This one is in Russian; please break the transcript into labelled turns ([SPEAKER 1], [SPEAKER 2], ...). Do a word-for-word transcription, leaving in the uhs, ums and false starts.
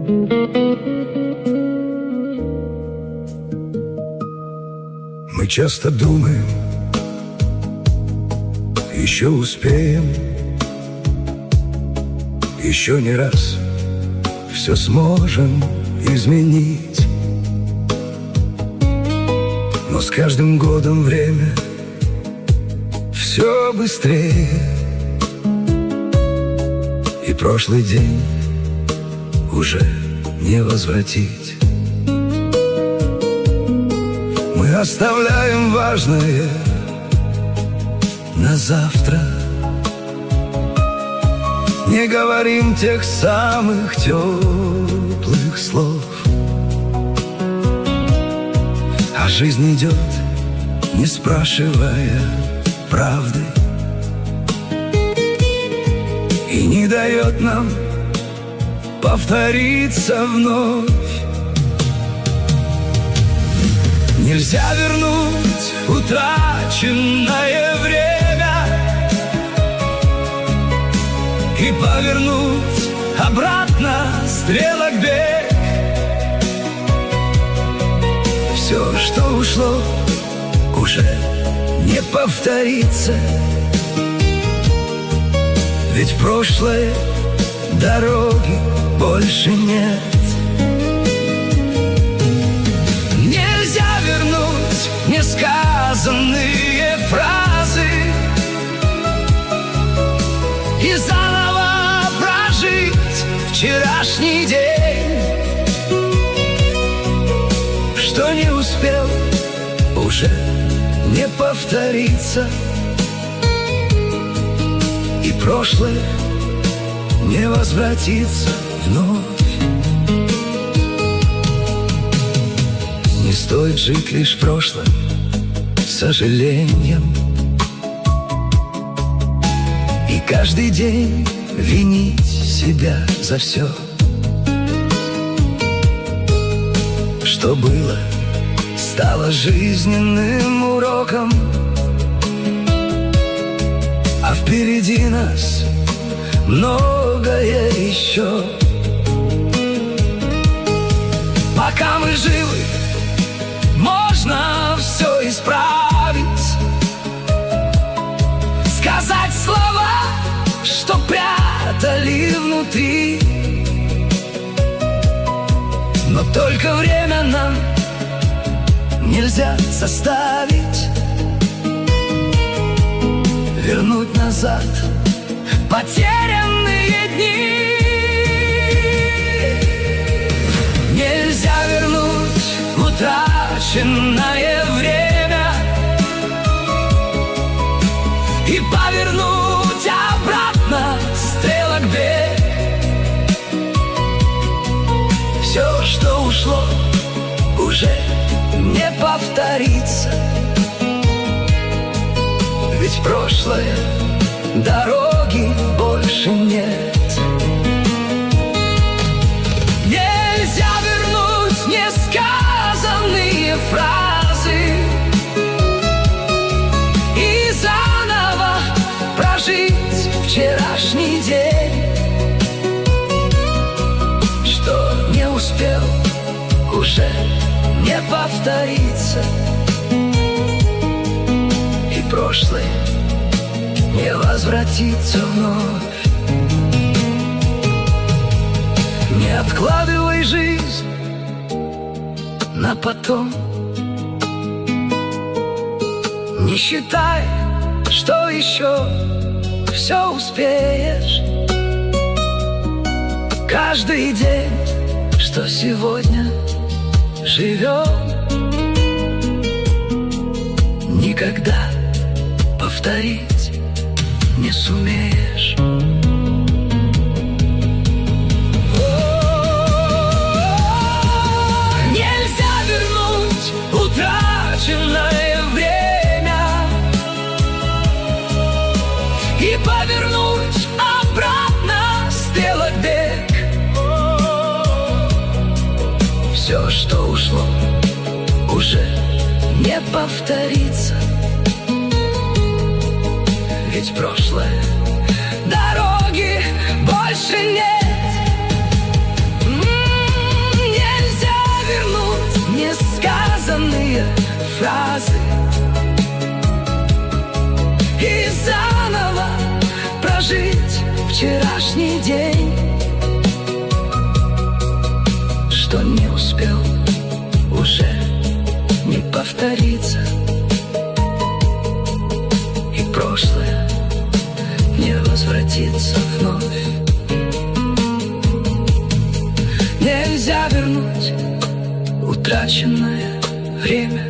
[SPEAKER 1] Мы часто думаем, еще успеем, еще не раз все сможем изменить. Но с каждым годом время все быстрее, и прошлый день уже не возвратить. Мы оставляем важное на завтра, не говорим тех самых теплых слов, а жизнь идет, не спрашивая правды, и не дает нам повториться вновь. Нельзя вернуть утраченное время и повернуть обратно стрелок бег. Все, что ушло, уже не повторится, ведь в прошлое дороги больше нет. Нельзя вернуть несказанные фразы и заново прожить вчерашний день. Что не успел, уже не повторится, и прошлое не возвратится вновь. Не стоит жить лишь прошлым сожалением и каждый день винить себя за все, что было, стало жизненным уроком, а впереди нас многое еще. Пока мы живы, можно все исправить, сказать слова, что прятали внутри. Но только время нам нельзя заставить вернуть назад потерянные дни. Нельзя вернуть утраченное время и повернуть обратно стрелок бег. Все, что ушло, уже не повторится, ведь прошлое дороги больше нет. Нельзя вернуть несказанные фразы и заново прожить вчерашний день. Что не успел, уже не повторится, и прошлое не возвратится вновь. Не откладывай жизнь на потом, не считай, что еще все успеешь. Каждый день, что сегодня живем, никогда повторить не сумеешь. Нельзя вернуть утраченное время и повернуть обратно стрелок бег. Все, что ушло, уже не повторится, ведь прошлое дороги больше нет. М-м-м. вчерашний день, что не успел уже не повторится, и прошлое не возвратится вновь. Нельзя вернуть утраченное время,